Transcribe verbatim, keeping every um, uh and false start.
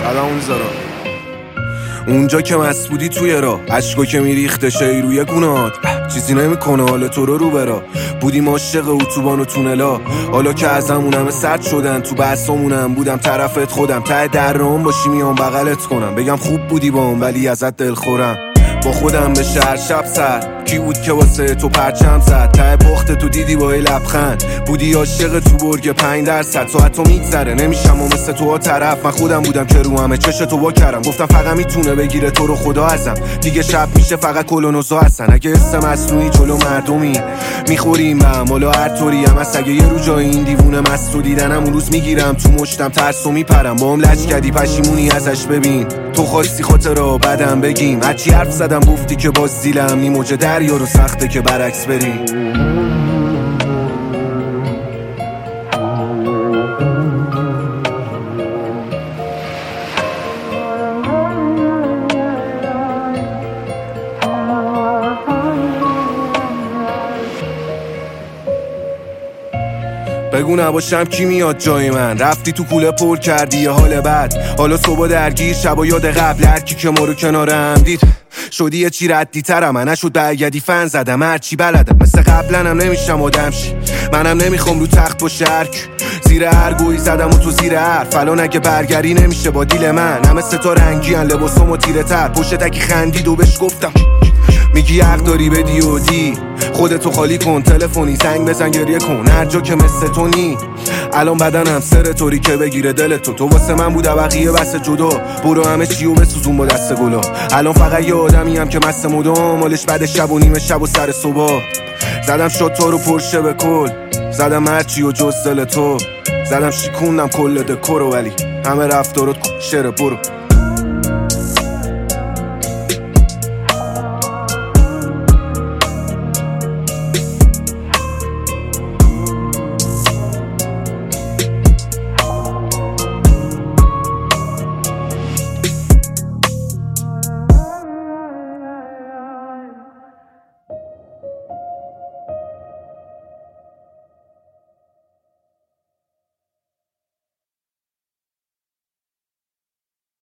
قدمون زارا اونجا که مست بودی توی را عشقا که میریخته شی روی گونات چیزی نمیکنه حال تو رو رو برا بودیم عاشق اتوبان و تونلا حالا که ازمون همه سرد شدن تو بحثامونم بودم طرفت خودم ته درام باشی میام بغلت کنم بگم خوب بودی بام ولی ازت دلخورم با خودم به شهر شب سر کی بود که واسه تو پرچم زد ته پخت تو دیدی با لبخند بودی عاشق تو برگ پنج درصد ساعت تو میگذره نمیشم و مثل تو ها طرف من خودم بودم که رو همه چش تو با کردم گفتم فقط میتونه بگیره تو رو خدا ازم دیگه شب میشه فقط کلونوزا هستن اگه اسم مصنوعی جلو مردمی میخوریم به هم حالا هر طوری هم از اگه یه رو جای این دیوونه مست رو دیدنم اون روز میگیرم تو مشتم ترس و میپرم با هم لج کردی پشیمونی ازش ببین تو خواستی خاطرا بعدم بگیم هرچی حرف زدم گفتی که باز دیلم نی موج دریا رو سخته که برعکس بریم بگو نباشم کی میاد جای من رفتی تو کوله پر کردی یه حال بد حالا صبح درگیر شبا یاد قبل هر کی که ما رو کنارم دید شدی یه چی ردی ترم من نشد برگردی فن زدم هرچی بلدم مثل قبلنم نمیشم آدم شی منم نمیخوام رو تخت با شرک زیر هر گویی زدم و تو زیر هر فلان اگه برگری نمیشه با دیل من همه ستا رنگی هن لباسام و تیره تر پشت تکی خندید و بهش گفتم میگی حق داری بدی و دی خودتو خالی کن تلفنی زنگ بزن گریه کن هر جا که مثل تو نی الان بدنم سر طوری که بگیره دلتو تو واسه من بود بقیه بس جدا برو همه چیو بسوزون با دست گلا الان فقط یه آدمی هم که مست مدام مالش بعد شب و نیمه شب و سر صبح زدم شد تو رو پرشه به کل زدم هرچی و جز دل تو زدم شیکوندم کل دکورو ولی همه رفتارت شره برو